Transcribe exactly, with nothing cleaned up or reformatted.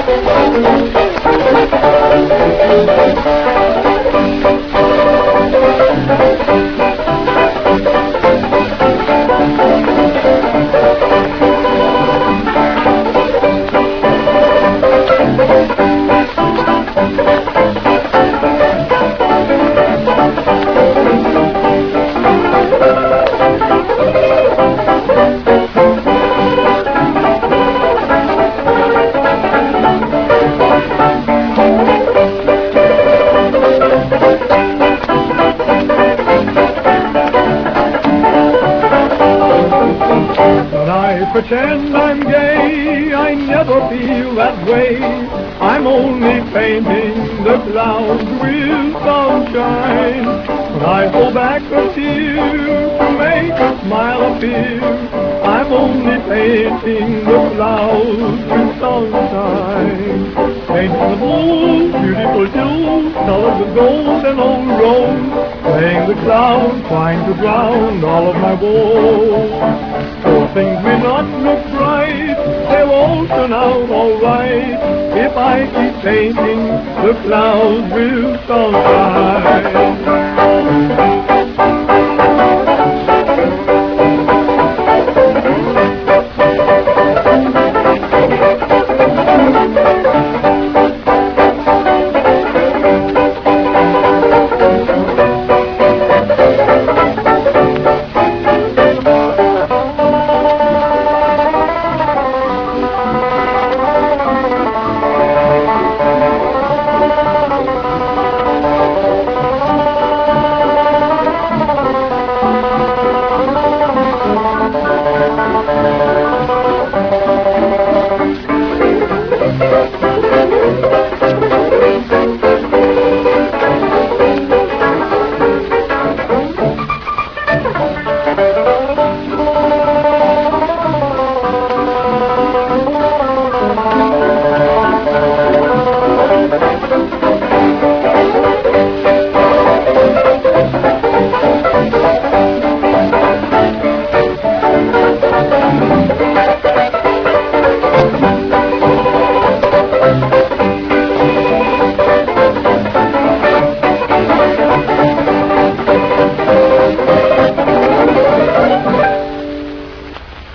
Pretend I'm gay, I never feel that way. I'm only painting the clouds with sunshine. When I hold back a tear to make a smile appear, I'm only painting the clouds with sunshine. Painting the blue, beautiful hills, colored with gold and old rose, playing the clouds, trying to drown all of my woes. For things may not look bright, they'll all turn out all right if I keep painting the clouds with sunshine.